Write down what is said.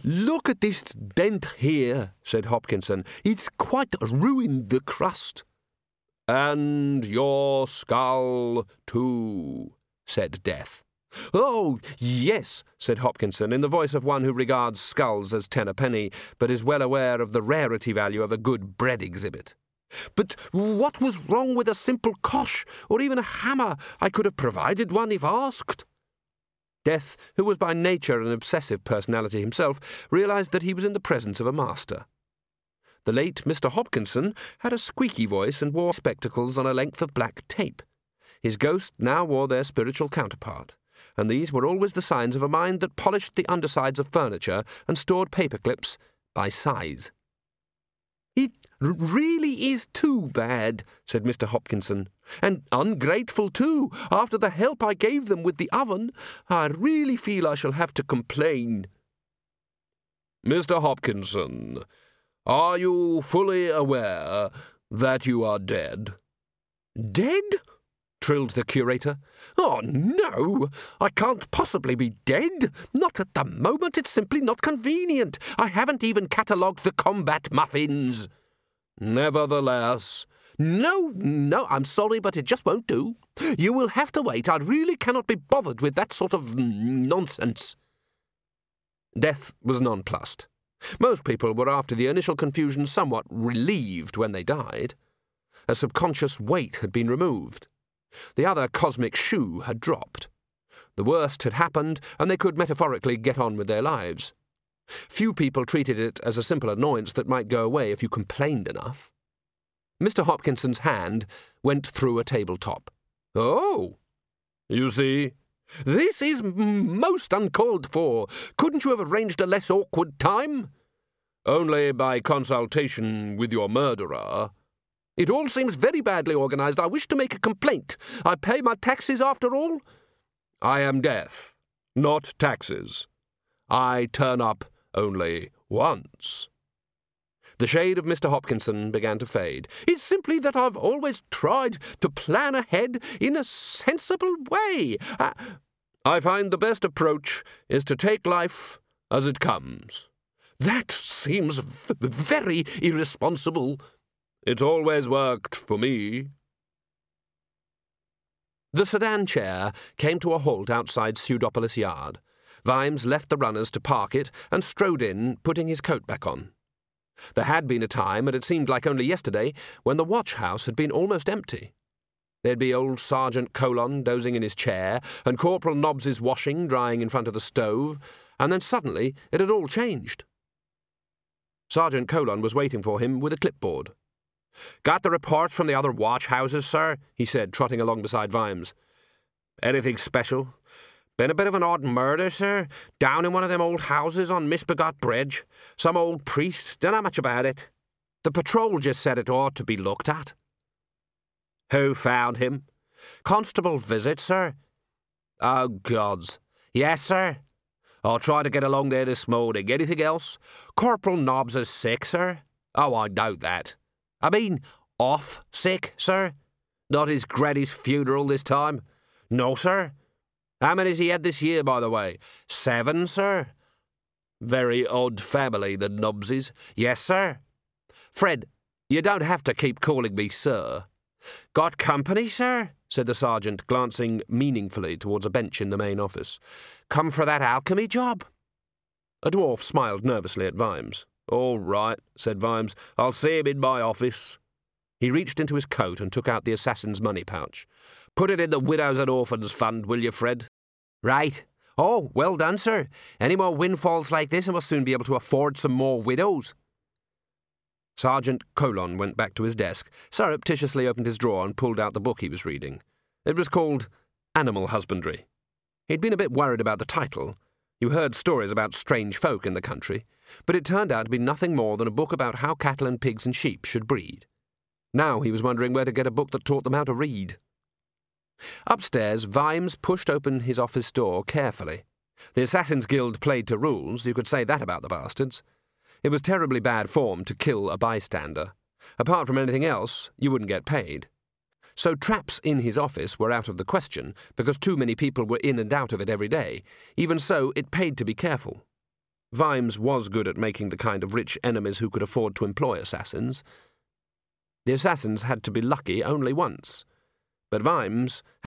Look at this dent here, said Hopkinson. It's quite ruined the crust. And your skull, too, said Death. Oh, yes, said Hopkinson, in the voice of one who regards skulls as 10 a penny, but is well aware of the rarity value of a good bread exhibit. But what was wrong with a simple cosh, or even a hammer? I could have provided one if asked. Death, who was by nature an obsessive personality himself, realised that he was in the presence of a master. The late Mr. Hopkinson had a squeaky voice and wore spectacles on a length of black tape. His ghost now wore their spiritual counterpart, and these were always the signs of a mind that polished the undersides of furniture and stored paper clips by size. It really is too bad, said Mr. Hopkinson, and ungrateful too. After the help I gave them with the oven, I really feel I shall have to complain. Mr. Hopkinson, are you fully aware that you are dead? Dead? Trilled the curator. Oh, no, I can't possibly be dead. Not at the moment. It's simply not convenient. I haven't even catalogued the combat muffins. Nevertheless. No, I'm sorry, but it just won't do. You will have to wait. I really cannot be bothered with that sort of nonsense. Death was nonplussed. Most people were, after the initial confusion, somewhat relieved when they died. A subconscious weight had been removed. The other cosmic shoe had dropped. The worst had happened, and they could metaphorically get on with their lives. Few people treated it as a simple annoyance that might go away if you complained enough. Mr. Hopkinson's hand went through a tabletop. Oh, you see, this is most uncalled for. Couldn't you have arranged a less awkward time? Only by consultation with your murderer. It all seems very badly organised. I wish to make a complaint. I pay my taxes after all. I am deaf, not taxes. I turn up only once. The shade of Mr. Hopkinson began to fade. It's simply that I've always tried to plan ahead in a sensible way. I find the best approach is to take life as it comes. That seems very irresponsible. It's always worked for me. The sedan chair came to a halt outside Pseudopolis Yard. Vimes left the runners to park it and strode in, putting his coat back on. There had been a time, and it seemed like only yesterday, when the watch-house had been almost empty. There'd be old Sergeant Colon dozing in his chair, and Corporal Nobbs's washing drying in front of the stove, and then suddenly it had all changed. Sergeant Colon was waiting for him with a clipboard. "Got the reports from the other watch-houses, sir?" he said, trotting along beside Vimes. "Anything special?" "Been a bit of an odd murder, sir, down in one of them old houses on Misbegot Bridge. Some old priest, don't know much about it. The patrol just said it ought to be looked at." "Who found him?" "Constable Visit, sir." "Oh, gods. Yes, sir. I'll try to get along there this morning. Anything else?" "Corporal Nobbs is sick, sir." "Oh, I doubt that. I mean, off sick, sir. Not his granny's funeral this time." "No, sir." "How many's he had this year, by the way?" "7, sir." "Very odd family, the Nobbses." "Yes, sir." "Fred, you don't have to keep calling me sir." "Got company, sir?" said the sergeant, glancing meaningfully towards a bench in the main office. "Come for that alchemy job?" A dwarf smiled nervously at Vimes. "All right," said Vimes. "I'll see him in my office." He reached into his coat and took out the assassin's money pouch. "Put it in the Widows and Orphans Fund, will you, Fred?" "Right. Oh, well done, sir. Any more windfalls like this and we'll soon be able to afford some more widows." Sergeant Colon went back to his desk, surreptitiously opened his drawer and pulled out the book he was reading. It was called Animal Husbandry. He'd been a bit worried about the title. You heard stories about strange folk in the country, but it turned out to be nothing more than a book about how cattle and pigs and sheep should breed. Now he was wondering where to get a book that taught them how to read. Upstairs, Vimes pushed open his office door carefully. The Assassin's Guild played to rules, you could say that about the bastards. It was terribly bad form to kill a bystander. Apart from anything else, you wouldn't get paid. So traps in his office were out of the question, because too many people were in and out of it every day. Even so, it paid to be careful. Vimes was good at making the kind of rich enemies who could afford to employ assassins. The assassins had to be lucky only once, but Vimes